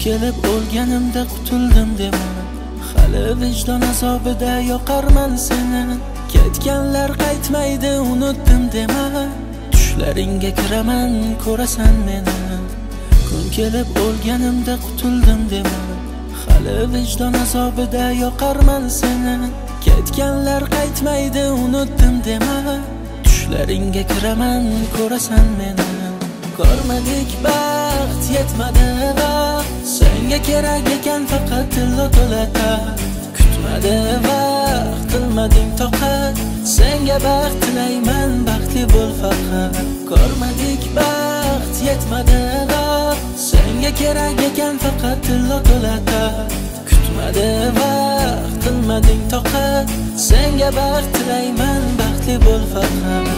kelib o'lganimda qutuldim dema, hali vijdon azobida yoqarman seni. Ketganlar qaytmaydi unutdim dema, tushlaringga kiraman ko'rasan meni. Kun kelib o'lganimda qutuldim dema, hali vijdon azobida yoqarman seni. Ketganlar qaytmaydi unutdim dema, tushlaringga kiraman ko'rasan meni. Ko'rmadik baxt yetmadi vaqt, senga kerak ekan faqat tilla to'lata. Kutmadi vaqt, qilmading toqat, senga baxt tilayman, baxtli bo'l faqat. Ko'rmadik baxt yetmadi vaqt, senga kerak ekan faqat tilla to'lata. Kutmadi vaqt, qilmading toqat, senga baxt tilayman, baxtli bo'l faqat.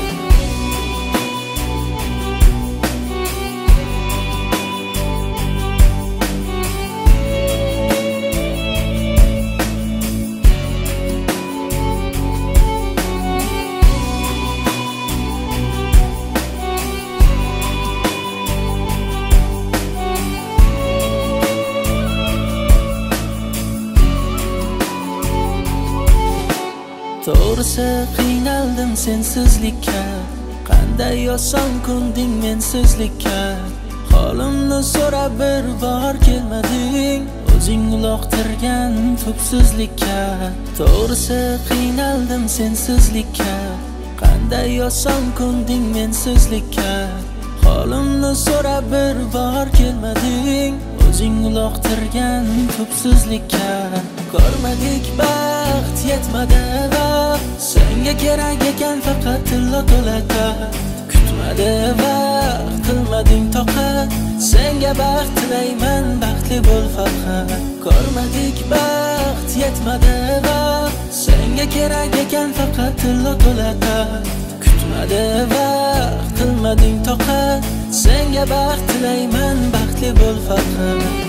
To'g'risi qiynaldim sensizlikka, qanday oson kunding mensizlikka. Holimni so'rab bir bor kelmading, o'zing uloqtirgan tubsizlikka. To'g'risi qiynaldim sensizlikka, qanday oson kunding mensizlikka. Holimni so'rab bir bor kelmading, o'zing uloqtirgan tubsizlikka. Ko'rmadik baxt yetmadi vaqt, senga kerak ekan faqat tilla to'lata. Kutmadi vaqt, qilmading toqat, senga baxt tilayman, baxtli bo'l faqat. Ko'rmadik baxt yetmadi vaqt, senga kerak ekan faqat tilla to'lata. Kutmadi vaqt, qilmading toqat, senga baxt tilayman, baxtli bo'l faqat.